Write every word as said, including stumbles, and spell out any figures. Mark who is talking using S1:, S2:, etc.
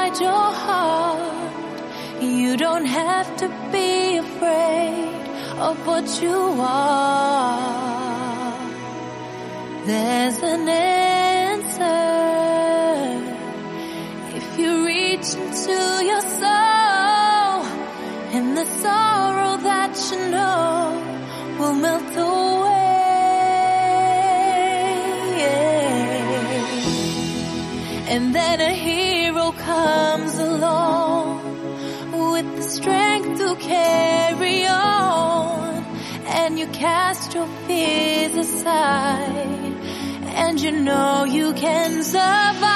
S1: inside your heart. You don't have to be afraid of what you are. There's an answer if you reach into your soul, and the sorrow that you know will melt away. And then a hero comes along with the strength to carry on, and you cast your fears aside, and you know you can survive.